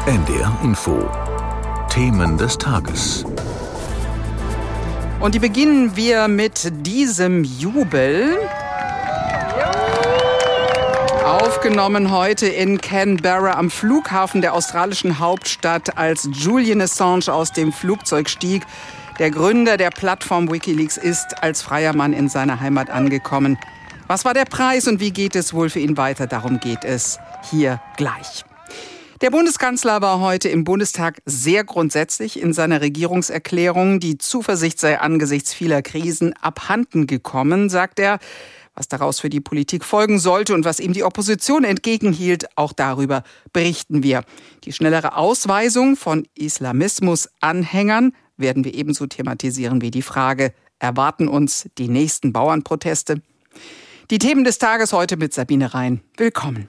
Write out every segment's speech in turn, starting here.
NDR Info. Themen des Tages. Und die beginnen wir mit diesem Jubel. Aufgenommen heute in Canberra am Flughafen der australischen Hauptstadt, als Julian Assange aus dem Flugzeug stieg. Der Gründer der Plattform WikiLeaks ist als freier Mann in seiner Heimat angekommen. Was war der Preis und wie geht es wohl für ihn weiter? Darum geht es hier gleich. Der Bundeskanzler war heute im Bundestag sehr grundsätzlich in seiner Regierungserklärung. Die Zuversicht sei angesichts vieler Krisen abhanden gekommen, sagt er. Was daraus für die Politik folgen sollte und was ihm die Opposition entgegenhielt, auch darüber berichten wir. Die schnellere Ausweisung von Islamismus-Anhängern werden wir ebenso thematisieren wie die Frage, erwarten uns die nächsten Bauernproteste? Die Themen des Tages heute mit Sabine Rhein. Willkommen.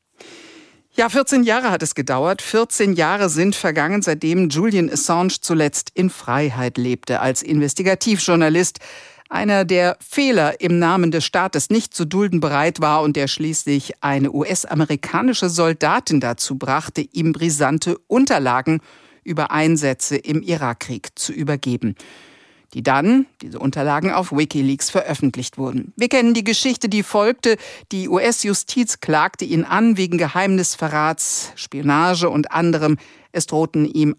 Ja, 14 Jahre hat es gedauert. 14 Jahre sind vergangen, seitdem Julian Assange zuletzt in Freiheit lebte als Investigativjournalist. Einer, der Fehler im Namen des Staates nicht zu dulden bereit war und der schließlich eine US-amerikanische Soldatin dazu brachte, ihm brisante Unterlagen über Einsätze im Irakkrieg zu übergeben, die dann, diese Unterlagen, auf WikiLeaks veröffentlicht wurden. Wir kennen die Geschichte, die folgte. Die US-Justiz klagte ihn an wegen Geheimnisverrats, Spionage und anderem. Es drohten ihm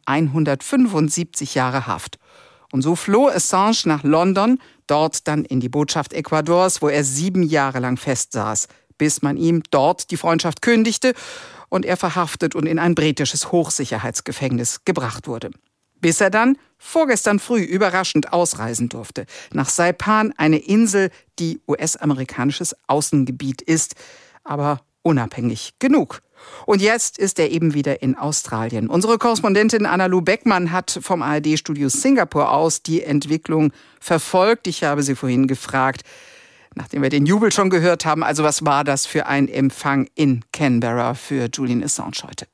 175 Jahre Haft. Und so floh Assange nach London, dort dann in die Botschaft Ecuadors, wo er 7 Jahre lang festsaß, bis man ihm dort die Freundschaft kündigte und er verhaftet und in ein britisches Hochsicherheitsgefängnis gebracht wurde. Bis er dann vorgestern früh überraschend ausreisen durfte. Nach Saipan, eine Insel, die US-amerikanisches Außengebiet ist, aber unabhängig genug. Und jetzt ist er eben wieder in Australien. Unsere Korrespondentin Anna-Lu Beckmann hat vom ARD-Studio Singapur aus die Entwicklung verfolgt. Ich habe sie vorhin gefragt, nachdem wir den Jubel schon gehört haben, also was war das für ein Empfang in Canberra für Julian Assange heute?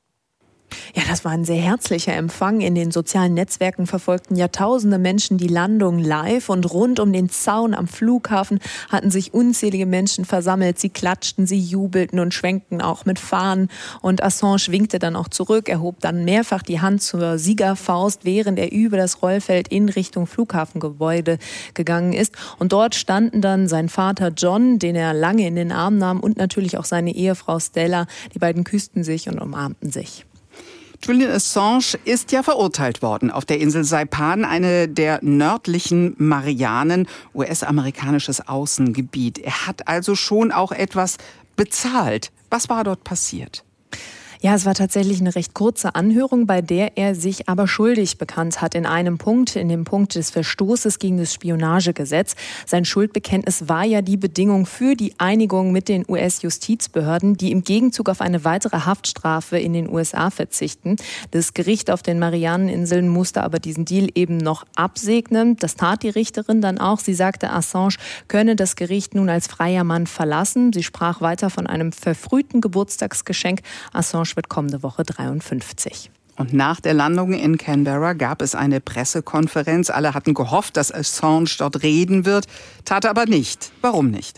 Ja, das war ein sehr herzlicher Empfang. In den sozialen Netzwerken verfolgten Jahrtausende Menschen die Landung live und rund um den Zaun am Flughafen hatten sich unzählige Menschen versammelt. Sie klatschten, sie jubelten und schwenkten auch mit Fahnen. Und Assange winkte dann auch zurück, erhob dann mehrfach die Hand zur Siegerfaust, während er über das Rollfeld in Richtung Flughafengebäude gegangen ist. Und dort standen dann sein Vater John, den er lange in den Arm nahm, und natürlich auch seine Ehefrau Stella. Die beiden küssten sich und umarmten sich. Julian Assange ist ja verurteilt worden auf der Insel Saipan, eine der nördlichen Marianen, US-amerikanisches Außengebiet. Er hat also schon auch etwas bezahlt. Was war dort passiert? Ja, es war tatsächlich eine recht kurze Anhörung, bei der er sich aber schuldig bekannt hat in einem Punkt, in dem Punkt des Verstoßes gegen das Spionagegesetz. Sein Schuldbekenntnis war ja die Bedingung für die Einigung mit den US-Justizbehörden, die im Gegenzug auf eine weitere Haftstrafe in den USA verzichten. Das Gericht auf den Marianeninseln musste aber diesen Deal eben noch absegnen. Das tat die Richterin dann auch. Sie sagte, Assange könne das Gericht nun als freier Mann verlassen. Sie sprach weiter von einem verfrühten Geburtstagsgeschenk. Assange wird kommende Woche 53. Und nach der Landung in Canberra gab es eine Pressekonferenz. Alle hatten gehofft, dass Assange dort reden wird, tat er aber nicht. Warum nicht?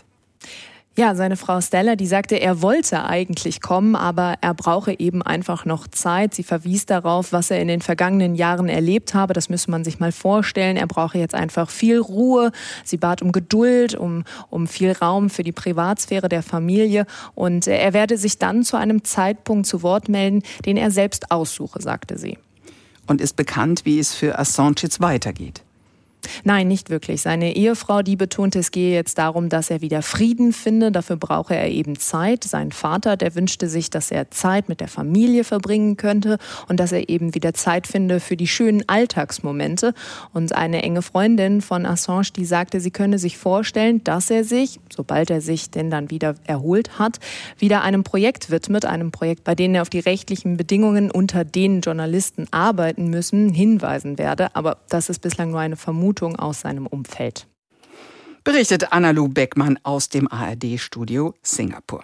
Ja, seine Frau Stella, die sagte, er wollte eigentlich kommen, aber er brauche eben einfach noch Zeit. Sie verwies darauf, was er in den vergangenen Jahren erlebt habe. Das müsse man sich mal vorstellen. Er brauche jetzt einfach viel Ruhe. Sie bat um Geduld, um viel Raum für die Privatsphäre der Familie. Und er werde sich dann zu einem Zeitpunkt zu Wort melden, den er selbst aussuche, sagte sie. Und ist bekannt, wie es für Assange jetzt weitergeht? Nein, nicht wirklich. Seine Ehefrau, die betonte, es gehe jetzt darum, dass er wieder Frieden finde. Dafür brauche er eben Zeit. Sein Vater, der wünschte sich, dass er Zeit mit der Familie verbringen könnte und dass er eben wieder Zeit finde für die schönen Alltagsmomente. Und eine enge Freundin von Assange, die sagte, sie könne sich vorstellen, dass er sich, sobald er sich denn dann wieder erholt hat, wieder einem Projekt widmet. Einem Projekt, bei dem er auf die rechtlichen Bedingungen, unter denen Journalisten arbeiten müssen, hinweisen werde. Aber das ist bislang nur eine Vermutung aus seinem Umfeld. Berichtet Anna-Lu Beckmann aus dem ARD-Studio Singapur.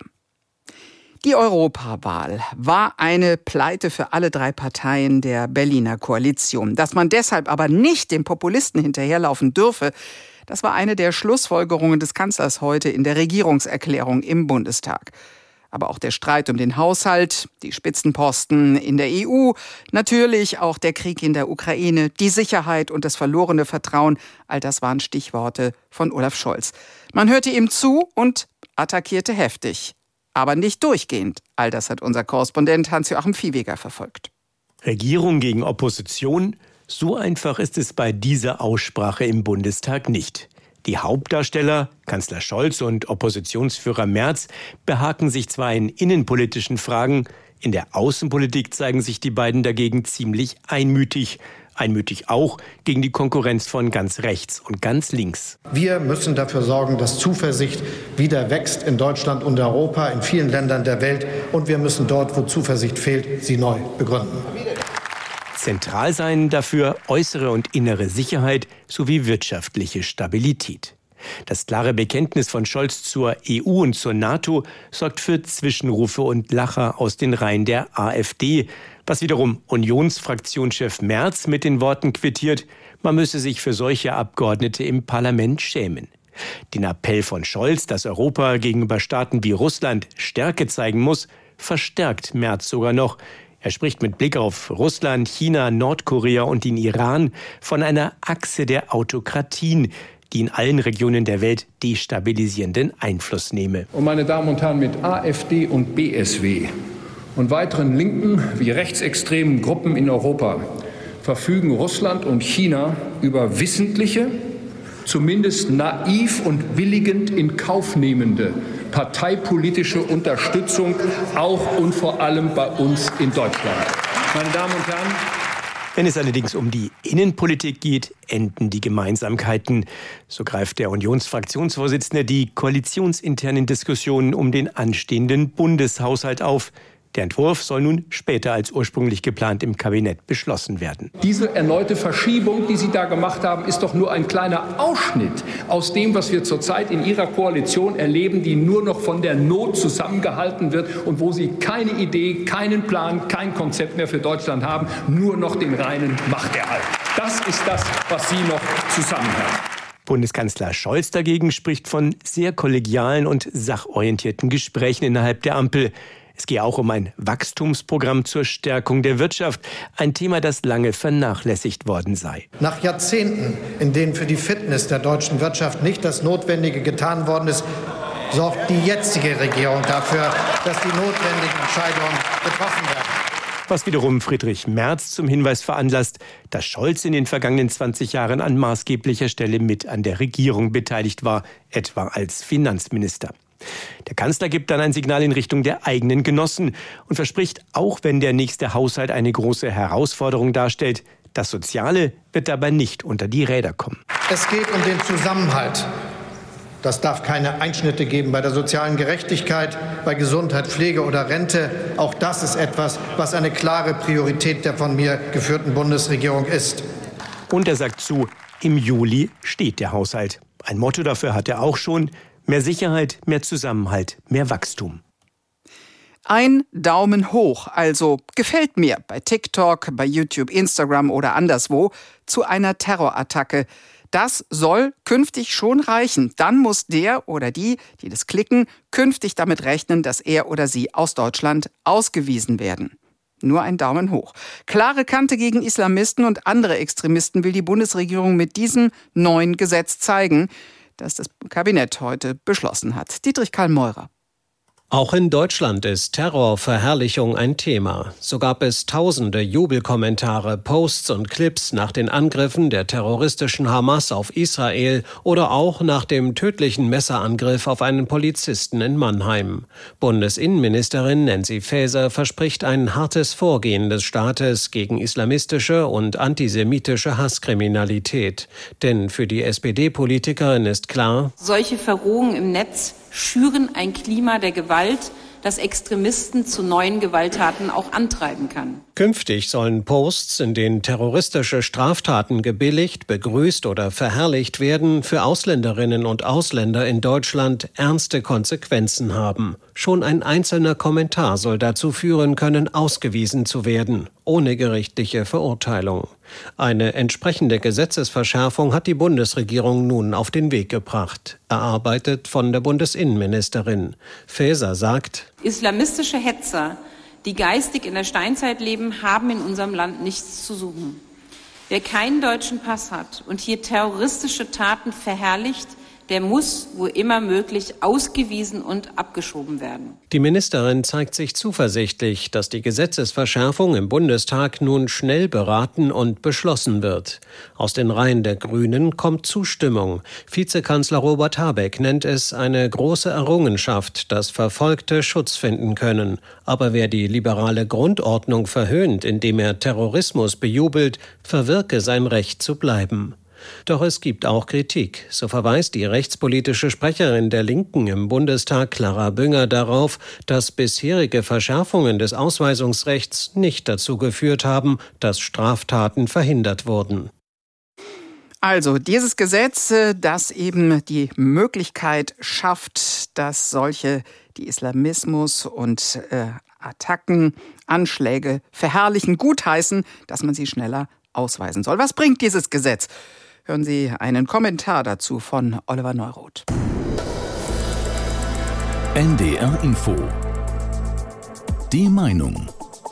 Die Europawahl war eine Pleite für alle 3 Parteien der Berliner Koalition. Dass man deshalb aber nicht den Populisten hinterherlaufen dürfe, das war eine der Schlussfolgerungen des Kanzlers heute in der Regierungserklärung im Bundestag. Aber auch der Streit um den Haushalt, die Spitzenposten in der EU, natürlich auch der Krieg in der Ukraine, die Sicherheit und das verlorene Vertrauen, all das waren Stichworte von Olaf Scholz. Man hörte ihm zu und attackierte heftig, aber nicht durchgehend. All das hat unser Korrespondent Hans-Joachim Viehweger verfolgt. Regierung gegen Opposition? So einfach ist es bei dieser Aussprache im Bundestag nicht. Die Hauptdarsteller, Kanzler Scholz und Oppositionsführer Merz, behaken sich zwar in innenpolitischen Fragen, in der Außenpolitik zeigen sich die beiden dagegen ziemlich einmütig. Einmütig auch gegen die Konkurrenz von ganz rechts und ganz links. Wir müssen dafür sorgen, dass Zuversicht wieder wächst in Deutschland und Europa, in vielen Ländern der Welt. Und wir müssen dort, wo Zuversicht fehlt, sie neu begründen. Zentral seien dafür äußere und innere Sicherheit sowie wirtschaftliche Stabilität. Das klare Bekenntnis von Scholz zur EU und zur NATO sorgt für Zwischenrufe und Lacher aus den Reihen der AfD, was wiederum Unionsfraktionschef Merz mit den Worten quittiert, man müsse sich für solche Abgeordnete im Parlament schämen. Den Appell von Scholz, dass Europa gegenüber Staaten wie Russland Stärke zeigen muss, verstärkt Merz sogar noch. Er spricht mit Blick auf Russland, China, Nordkorea und den Iran von einer Achse der Autokratien, die in allen Regionen der Welt destabilisierenden Einfluss nehme. Und meine Damen und Herren, mit AfD und BSW und weiteren linken wie rechtsextremen Gruppen in Europa verfügen Russland und China über wissentliche, zumindest naiv und willigend in Kauf nehmende parteipolitische Unterstützung, auch und vor allem bei uns in Deutschland. Meine Damen und Herren, wenn es allerdings um die Innenpolitik geht, enden die Gemeinsamkeiten. So greift der Unionsfraktionsvorsitzende die koalitionsinternen Diskussionen um den anstehenden Bundeshaushalt auf. Der Entwurf soll nun später als ursprünglich geplant im Kabinett beschlossen werden. Diese erneute Verschiebung, die Sie da gemacht haben, ist doch nur ein kleiner Ausschnitt aus dem, was wir zurzeit in Ihrer Koalition erleben, die nur noch von der Not zusammengehalten wird und wo Sie keine Idee, keinen Plan, kein Konzept mehr für Deutschland haben, nur noch den reinen Machterhalt. Das ist das, was Sie noch zusammenhalten. Bundeskanzler Scholz dagegen spricht von sehr kollegialen und sachorientierten Gesprächen innerhalb der Ampel. Es gehe auch um ein Wachstumsprogramm zur Stärkung der Wirtschaft, ein Thema, das lange vernachlässigt worden sei. Nach Jahrzehnten, in denen für die Fitness der deutschen Wirtschaft nicht das Notwendige getan worden ist, sorgt die jetzige Regierung dafür, dass die notwendigen Entscheidungen getroffen werden. Was wiederum Friedrich Merz zum Hinweis veranlasst, dass Scholz in den vergangenen 20 Jahren an maßgeblicher Stelle mit an der Regierung beteiligt war, etwa als Finanzminister. Der Kanzler gibt dann ein Signal in Richtung der eigenen Genossen und verspricht, auch wenn der nächste Haushalt eine große Herausforderung darstellt, das Soziale wird dabei nicht unter die Räder kommen. Es geht um den Zusammenhalt. Das darf keine Einschnitte geben bei der sozialen Gerechtigkeit, bei Gesundheit, Pflege oder Rente. Auch das ist etwas, was eine klare Priorität der von mir geführten Bundesregierung ist. Und er sagt zu, im Juli steht der Haushalt. Ein Motto dafür hat er auch schon: mehr Sicherheit, mehr Zusammenhalt, mehr Wachstum. Ein Daumen hoch, also gefällt mir bei TikTok, bei YouTube, Instagram oder anderswo, zu einer Terrorattacke. Das soll künftig schon reichen. Dann muss der oder die das klicken, künftig damit rechnen, dass er oder sie aus Deutschland ausgewiesen werden. Nur ein Daumen hoch. Klare Kante gegen Islamisten und andere Extremisten will die Bundesregierung mit diesem neuen Gesetz zeigen, das das Kabinett heute beschlossen hat. Dietrich Karl Meurer. Auch in Deutschland ist Terrorverherrlichung ein Thema. So gab es tausende Jubelkommentare, Posts und Clips nach den Angriffen der terroristischen Hamas auf Israel oder auch nach dem tödlichen Messerangriff auf einen Polizisten in Mannheim. Bundesinnenministerin Nancy Faeser verspricht ein hartes Vorgehen des Staates gegen islamistische und antisemitische Hasskriminalität. Denn für die SPD-Politikerin ist klar: Solche Verrohungen im Netz schüren ein Klima der Gewalt, das Extremisten zu neuen Gewalttaten auch antreiben kann. Künftig sollen Posts, in denen terroristische Straftaten gebilligt, begrüßt oder verherrlicht werden, für Ausländerinnen und Ausländer in Deutschland ernste Konsequenzen haben. Schon ein einzelner Kommentar soll dazu führen können, ausgewiesen zu werden, ohne gerichtliche Verurteilung. Eine entsprechende Gesetzesverschärfung hat die Bundesregierung nun auf den Weg gebracht, erarbeitet von der Bundesinnenministerin. Faeser sagt: Islamistische Hetzer, die geistig in der Steinzeit leben, haben in unserem Land nichts zu suchen. Wer keinen deutschen Pass hat und hier terroristische Taten verherrlicht, der muss, wo immer möglich, ausgewiesen und abgeschoben werden. Die Ministerin zeigt sich zuversichtlich, dass die Gesetzesverschärfung im Bundestag nun schnell beraten und beschlossen wird. Aus den Reihen der Grünen kommt Zustimmung. Vizekanzler Robert Habeck nennt es eine große Errungenschaft, dass Verfolgte Schutz finden können. Aber wer die liberale Grundordnung verhöhnt, indem er Terrorismus bejubelt, verwirke sein Recht zu bleiben. Doch es gibt auch Kritik. So verweist die rechtspolitische Sprecherin der Linken im Bundestag, Clara Bünger, darauf, dass bisherige Verschärfungen des Ausweisungsrechts nicht dazu geführt haben, dass Straftaten verhindert wurden. Also dieses Gesetz, das eben die Möglichkeit schafft, dass solche, die Islamismus und Attacken, Anschläge verherrlichen, gutheißen, dass man sie schneller ausweisen soll. Was bringt dieses Gesetz? Hören Sie einen Kommentar dazu von Oliver Neuroth. NDR Info. Die Meinung.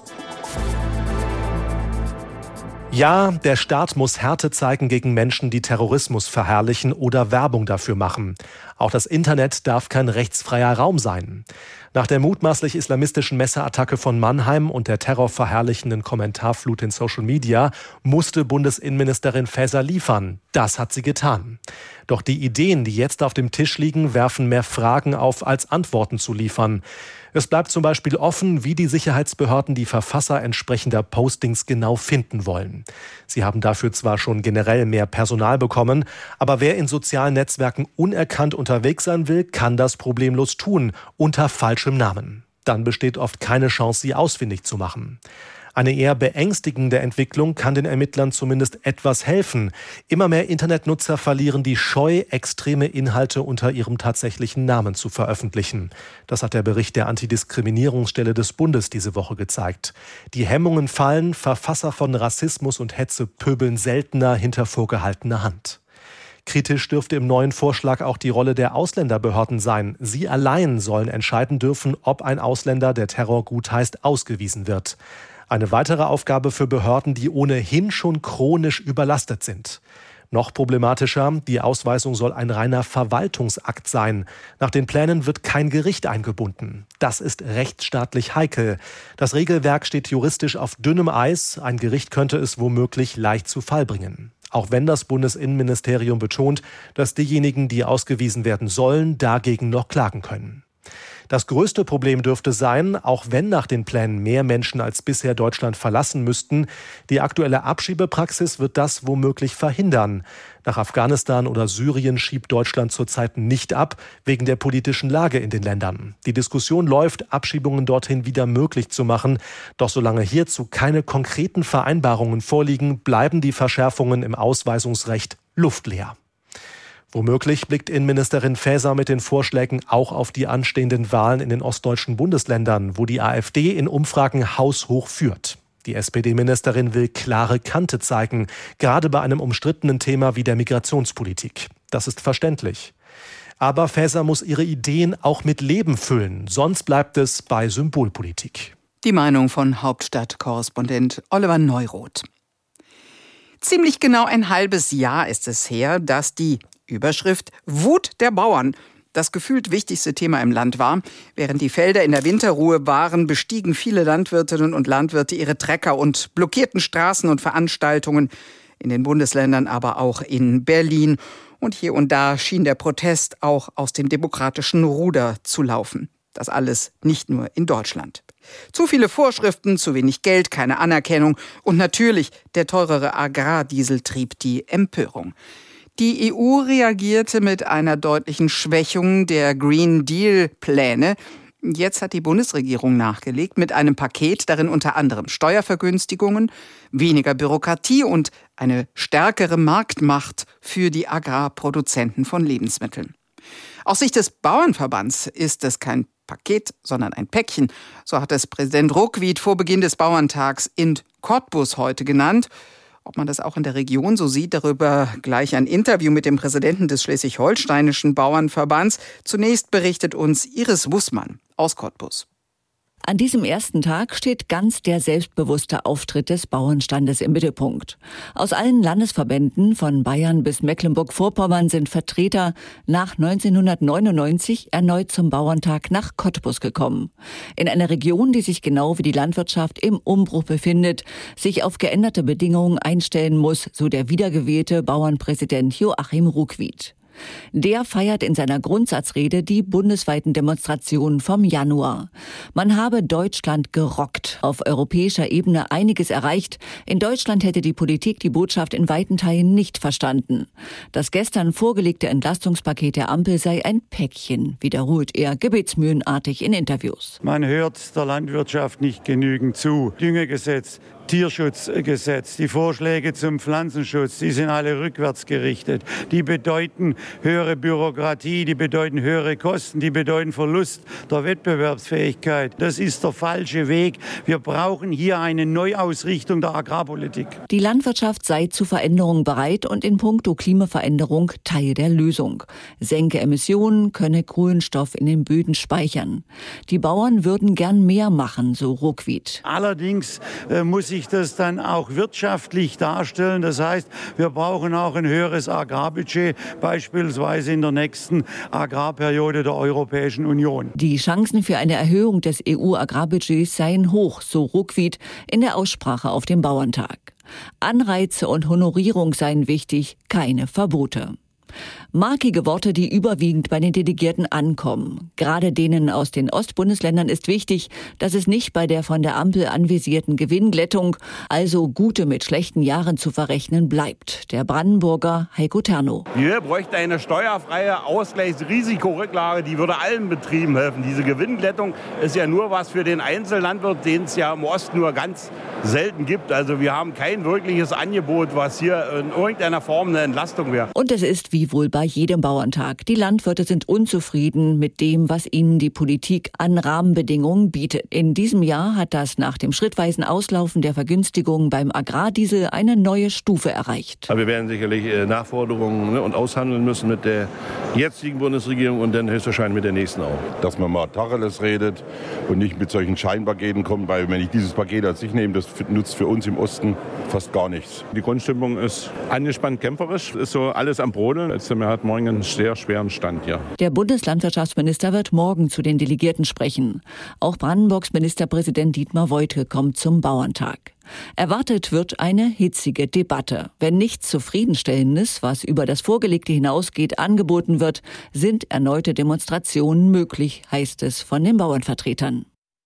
Ja, der Staat muss Härte zeigen gegen Menschen, die Terrorismus verherrlichen oder Werbung dafür machen. Auch das Internet darf kein rechtsfreier Raum sein. Nach der mutmaßlich islamistischen Messerattacke von Mannheim und der terrorverherrlichenden Kommentarflut in Social Media musste Bundesinnenministerin Faeser liefern. Das hat sie getan. Doch die Ideen, die jetzt auf dem Tisch liegen, werfen mehr Fragen auf, als Antworten zu liefern. Es bleibt zum Beispiel offen, wie die Sicherheitsbehörden die Verfasser entsprechender Postings genau finden wollen. Sie haben dafür zwar schon generell mehr Personal bekommen, aber wer in sozialen Netzwerken unerkannt unterwegs sein will, kann das problemlos tun, unter falschem Namen. Dann besteht oft keine Chance, sie ausfindig zu machen. Eine eher beängstigende Entwicklung kann den Ermittlern zumindest etwas helfen. Immer mehr Internetnutzer verlieren die Scheu, extreme Inhalte unter ihrem tatsächlichen Namen zu veröffentlichen. Das hat der Bericht der Antidiskriminierungsstelle des Bundes diese Woche gezeigt. Die Hemmungen fallen, Verfasser von Rassismus und Hetze pöbeln seltener hinter vorgehaltener Hand. Kritisch dürfte im neuen Vorschlag auch die Rolle der Ausländerbehörden sein. Sie allein sollen entscheiden dürfen, ob ein Ausländer, der Terror gutheißt, ausgewiesen wird. Eine weitere Aufgabe für Behörden, die ohnehin schon chronisch überlastet sind. Noch problematischer, die Ausweisung soll ein reiner Verwaltungsakt sein. Nach den Plänen wird kein Gericht eingebunden. Das ist rechtsstaatlich heikel. Das Regelwerk steht juristisch auf dünnem Eis. Ein Gericht könnte es womöglich leicht zu Fall bringen. Auch wenn das Bundesinnenministerium betont, dass diejenigen, die ausgewiesen werden sollen, dagegen noch klagen können. Das größte Problem dürfte sein, auch wenn nach den Plänen mehr Menschen als bisher Deutschland verlassen müssten, die aktuelle Abschiebepraxis wird das womöglich verhindern. Nach Afghanistan oder Syrien schiebt Deutschland zurzeit nicht ab, wegen der politischen Lage in den Ländern. Die Diskussion läuft, Abschiebungen dorthin wieder möglich zu machen. Doch solange hierzu keine konkreten Vereinbarungen vorliegen, bleiben die Verschärfungen im Ausweisungsrecht luftleer. Womöglich blickt Innenministerin Faeser mit den Vorschlägen auch auf die anstehenden Wahlen in den ostdeutschen Bundesländern, wo die AfD in Umfragen haushoch führt. Die SPD-Ministerin will klare Kante zeigen, gerade bei einem umstrittenen Thema wie der Migrationspolitik. Das ist verständlich. Aber Faeser muss ihre Ideen auch mit Leben füllen, sonst bleibt es bei Symbolpolitik. Die Meinung von Hauptstadtkorrespondent Oliver Neuroth. Ziemlich genau ein halbes Jahr ist es her, dass die Überschrift Wut der Bauern das gefühlt wichtigste Thema im Land war. Während die Felder in der Winterruhe waren, bestiegen viele Landwirtinnen und Landwirte ihre Trecker und blockierten Straßen und Veranstaltungen in den Bundesländern, aber auch in Berlin. Und hier und da schien der Protest auch aus dem demokratischen Ruder zu laufen. Das alles nicht nur in Deutschland. Zu viele Vorschriften, zu wenig Geld, keine Anerkennung und natürlich der teurere Agrardiesel trieb die Empörung. Die EU reagierte mit einer deutlichen Schwächung der Green Deal-Pläne. Jetzt hat die Bundesregierung nachgelegt mit einem Paket, darin unter anderem Steuervergünstigungen, weniger Bürokratie und eine stärkere Marktmacht für die Agrarproduzenten von Lebensmitteln. Aus Sicht des Bauernverbands ist es kein Paket, sondern ein Päckchen. So hat es Präsident Ruckwied vor Beginn des Bauerntags in Cottbus heute genannt. Ob man das auch in der Region so sieht, darüber gleich ein Interview mit dem Präsidenten des Schleswig-Holsteinischen Bauernverbands. Zunächst berichtet uns Iris Wussmann aus Cottbus. An diesem ersten Tag steht ganz der selbstbewusste Auftritt des Bauernstandes im Mittelpunkt. Aus allen Landesverbänden von Bayern bis Mecklenburg-Vorpommern sind Vertreter nach 1999 erneut zum Bauerntag nach Cottbus gekommen. In einer Region, die sich genau wie die Landwirtschaft im Umbruch befindet, sich auf geänderte Bedingungen einstellen muss, so der wiedergewählte Bauernpräsident Joachim Ruckwied. Der feiert in seiner Grundsatzrede die bundesweiten Demonstrationen vom Januar. Man habe Deutschland gerockt, auf europäischer Ebene einiges erreicht. In Deutschland hätte die Politik die Botschaft in weiten Teilen nicht verstanden. Das gestern vorgelegte Entlastungspaket der Ampel sei ein Päckchen, wiederholt er gebetsmühlenartig in Interviews. Man hört der Landwirtschaft nicht genügend zu. Düngegesetz, Tierschutzgesetz, die Vorschläge zum Pflanzenschutz, die sind alle rückwärts gerichtet. Die bedeuten höhere Bürokratie, die bedeuten höhere Kosten, die bedeuten Verlust der Wettbewerbsfähigkeit. Das ist der falsche Weg. Wir brauchen hier eine Neuausrichtung der Agrarpolitik. Die Landwirtschaft sei zu Veränderungen bereit und in puncto Klimaveränderung Teil der Lösung. Senke Emissionen, könne Kohlenstoff in den Böden speichern. Die Bauern würden gern mehr machen, so Ruckwied. Allerdings muss sich das dann auch wirtschaftlich darstellen. Das heißt, wir brauchen auch ein höheres Agrarbudget, beispielsweise in der nächsten Agrarperiode der Europäischen Union. Die Chancen für eine Erhöhung des EU-Agrarbudgets seien hoch, so Ruckwied in der Aussprache auf dem Bauerntag. Anreize und Honorierung seien wichtig, keine Verbote. Markige Worte, die überwiegend bei den Delegierten ankommen. Gerade denen aus den Ostbundesländern ist wichtig, dass es nicht bei der von der Ampel anvisierten Gewinnglättung, also gute mit schlechten Jahren zu verrechnen, bleibt. Der Brandenburger Heiko Terno. Wir bräuchten eine steuerfreie Ausgleichsrisikorücklage, die würde allen Betrieben helfen. Diese Gewinnglättung ist ja nur was für den Einzellandwirt, den es ja im Osten nur ganz selten gibt. Also wir haben kein wirkliches Angebot, was hier in irgendeiner Form eine Entlastung wäre. Und es ist wie wohl bei jedem Bauerntag. Die Landwirte sind unzufrieden mit dem, was ihnen die Politik an Rahmenbedingungen bietet. In diesem Jahr hat das nach dem schrittweisen Auslaufen der Vergünstigungen beim Agrardiesel eine neue Stufe erreicht. Aber wir werden sicherlich Nachforderungen und aushandeln müssen mit der jetzigen Bundesregierung und dann höchstwahrscheinlich mit der nächsten auch. Dass man mal Tacheles redet und nicht mit solchen Scheinpaketen kommt, weil wenn ich dieses Paket als ich nehme, das nutzt für uns im Osten fast gar nichts. Die Grundstimmung ist angespannt kämpferisch, ist so alles am Brodeln. Wir hat morgen einen sehr schweren Stand hier. Der Bundeslandwirtschaftsminister wird morgen zu den Delegierten sprechen. Auch Brandenburgs Ministerpräsident Dietmar Woidke kommt zum Bauerntag. Erwartet wird eine hitzige Debatte. Wenn nichts Zufriedenstellendes, was über das Vorgelegte hinausgeht, angeboten wird, sind erneute Demonstrationen möglich, heißt es von den Bauernvertretern.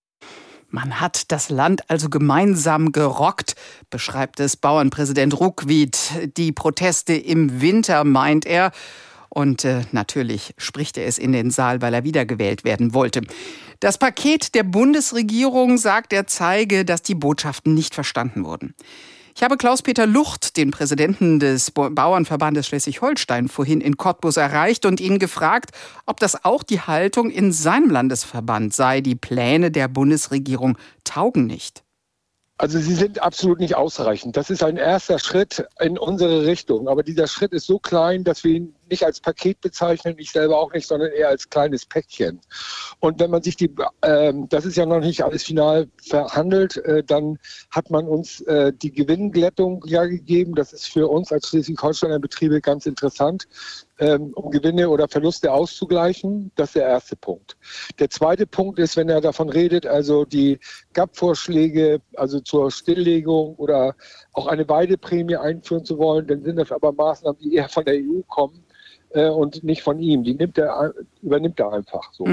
Man hat das Land also gemeinsam gerockt, beschreibt es Bauernpräsident Ruckwied. Die Proteste im Winter, meint er. Und natürlich spricht er es in den Saal, weil er wiedergewählt werden wollte. Das Paket der Bundesregierung, sagt er, zeige, dass die Botschaften nicht verstanden wurden. Ich habe Klaus-Peter Lucht, den Präsidenten des Bauernverbandes Schleswig-Holstein, vorhin in Cottbus erreicht und ihn gefragt, ob das auch die Haltung in seinem Landesverband sei. Die Pläne der Bundesregierung taugen nicht. Also sie sind absolut nicht ausreichend. Das ist ein erster Schritt in unsere Richtung. Aber dieser Schritt ist so klein, dass wir ihn nicht als Paket bezeichnen, ich selber auch nicht, sondern eher als kleines Päckchen. Und wenn man sich das ist ja noch nicht alles final verhandelt, dann hat man uns die Gewinnglättung ja gegeben. Das ist für uns als Schleswig-Holsteiner Betriebe ganz interessant, um Gewinne oder Verluste auszugleichen. Das ist der erste Punkt. Der zweite Punkt ist, wenn er davon redet, also die GAP-Vorschläge, also zur Stilllegung oder auch eine Weideprämie einführen zu wollen, dann sind das aber Maßnahmen, die eher von der EU kommen und nicht von ihm. Die übernimmt er einfach so.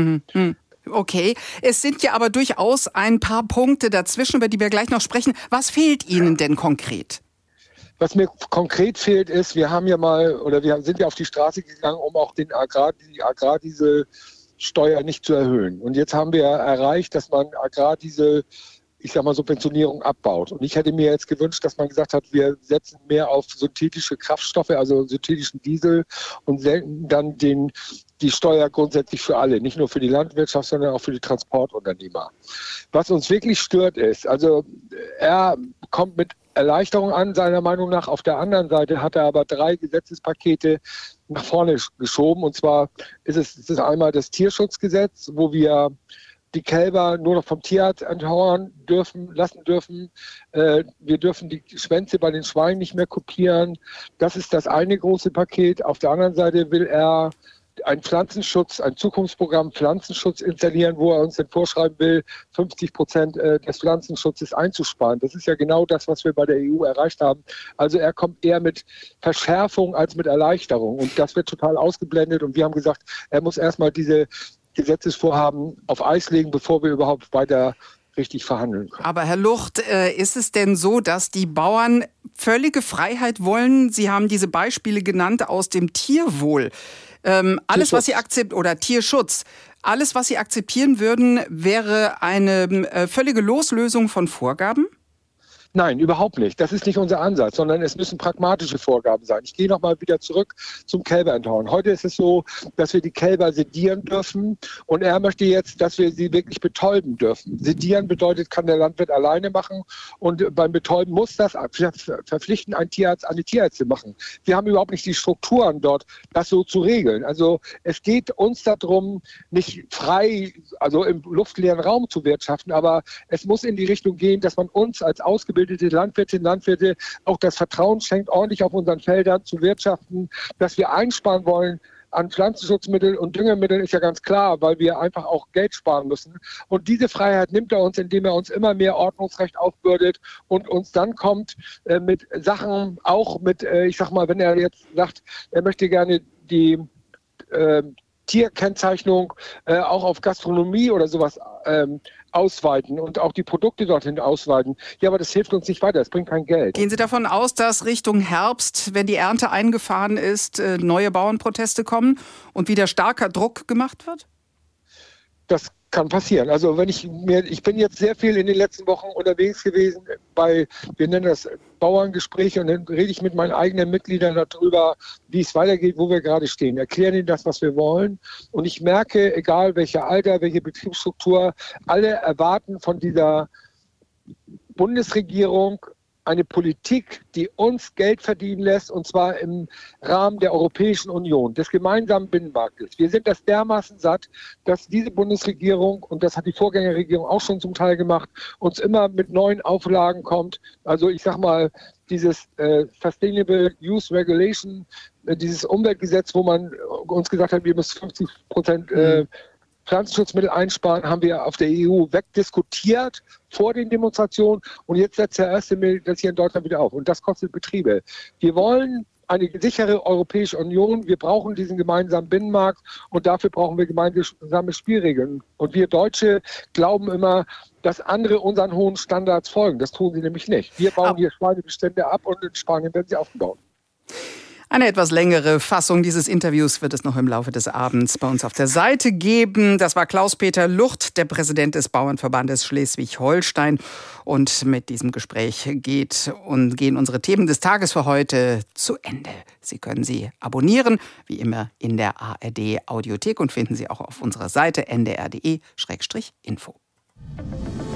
Okay, es sind ja aber durchaus ein paar Punkte dazwischen, über die wir gleich noch sprechen. Was fehlt Ihnen denn konkret? Was mir konkret fehlt ist, wir sind ja auf die Straße gegangen, um auch die Agrardiesel Steuer nicht zu erhöhen. Und jetzt haben wir erreicht, dass man gerade diese, ich sag mal, Subventionierung abbaut. Und ich hätte mir jetzt gewünscht, dass man gesagt hat, wir setzen mehr auf synthetische Kraftstoffe, also synthetischen Diesel und senken dann die Steuer grundsätzlich für alle, nicht nur für die Landwirtschaft, sondern auch für die Transportunternehmer. Was uns wirklich stört ist, also er kommt mit Erleichterung an, seiner Meinung nach. Auf der anderen Seite hat er aber 3 Gesetzespakete nach vorne geschoben. Und zwar ist es einmal das Tierschutzgesetz, wo wir die Kälber nur noch vom Tierarzt enthauen lassen dürfen. Wir dürfen die Schwänze bei den Schweinen nicht mehr kopieren. Das ist das eine große Paket. Auf der anderen Seite will er ein Zukunftsprogramm Pflanzenschutz installieren, wo er uns dann vorschreiben will, 50% des Pflanzenschutzes einzusparen. Das ist ja genau das, was wir bei der EU erreicht haben. Also er kommt eher mit Verschärfung als mit Erleichterung. Und das wird total ausgeblendet. Und wir haben gesagt, er muss erstmal diese Gesetzesvorhaben auf Eis legen, bevor wir überhaupt weiter richtig verhandeln können. Aber Herr Lucht, ist es denn so, dass die Bauern völlige Freiheit wollen? Sie haben diese Beispiele genannt aus dem Tierwohl. Alles, was Sie akzeptieren, oder Tierschutz, alles, was Sie akzeptieren würden, wäre eine völlige Loslösung von Vorgaben? Nein, überhaupt nicht. Das ist nicht unser Ansatz, sondern es müssen pragmatische Vorgaben sein. Ich gehe nochmal wieder zurück zum Kälberenthauen. Heute ist es so, dass wir die Kälber sedieren dürfen und er möchte jetzt, dass wir sie wirklich betäuben dürfen. Sedieren bedeutet, kann der Landwirt alleine machen und beim Betäuben muss das verpflichten, ein Tierarzt, eine Tierärztin machen. Wir haben überhaupt nicht die Strukturen dort, das so zu regeln. Also es geht uns darum, nicht frei, also im luftleeren Raum zu wirtschaften, aber es muss in die Richtung gehen, dass man uns als ausgebildete Landwirtinnen und Landwirte auch das Vertrauen schenkt, ordentlich auf unseren Feldern zu wirtschaften, dass wir einsparen wollen an Pflanzenschutzmitteln und Düngemitteln, ist ja ganz klar, weil wir einfach auch Geld sparen müssen. Und diese Freiheit nimmt er uns, indem er uns immer mehr Ordnungsrecht aufbürdet und uns dann kommt mit Sachen, auch mit, ich sag mal, wenn er jetzt sagt, er möchte gerne die Tierkennzeichnung auch auf Gastronomie oder sowas ausweiten und auch die Produkte dorthin ausweiten. Ja, aber das hilft uns nicht weiter, es bringt kein Geld. Gehen Sie davon aus, dass Richtung Herbst, wenn die Ernte eingefahren ist, neue Bauernproteste kommen und wieder starker Druck gemacht wird? Das kann passieren. Also ich bin jetzt sehr viel in den letzten Wochen unterwegs gewesen wir nennen das Bauerngespräche, und dann rede ich mit meinen eigenen Mitgliedern darüber, wie es weitergeht, wo wir gerade stehen. Erklären ihnen das, was wir wollen. Und ich merke, egal welcher Alter, welche Betriebsstruktur, alle erwarten von dieser Bundesregierung eine Politik, die uns Geld verdienen lässt, und zwar im Rahmen der Europäischen Union, des gemeinsamen Binnenmarktes. Wir sind das dermaßen satt, dass diese Bundesregierung, und das hat die Vorgängerregierung auch schon zum Teil gemacht, uns immer mit neuen Auflagen kommt. Also ich sag mal, dieses Sustainable Use Regulation, dieses Umweltgesetz, wo man uns gesagt hat, wir müssen 50% Pflanzenschutzmittel einsparen, haben wir auf der EU wegdiskutiert vor den Demonstrationen, und jetzt setzt der erste Mittel das hier in Deutschland wieder auf, und das kostet Betriebe. Wir wollen eine sichere Europäische Union, wir brauchen diesen gemeinsamen Binnenmarkt, und dafür brauchen wir gemeinsame Spielregeln. Und wir Deutsche glauben immer, dass andere unseren hohen Standards folgen. Das tun sie nämlich nicht. Wir bauen hier Schweinebestände ab und in Spanien werden sie aufgebaut. Eine etwas längere Fassung dieses Interviews wird es noch im Laufe des Abends bei uns auf der Seite geben. Das war Klaus-Peter Lucht, der Präsident des Bauernverbandes Schleswig-Holstein. Und mit diesem Gespräch gehen unsere Themen des Tages für heute zu Ende. Sie können sie abonnieren, wie immer in der ARD-Audiothek, und finden Sie auch auf unserer Seite ndr.de/info.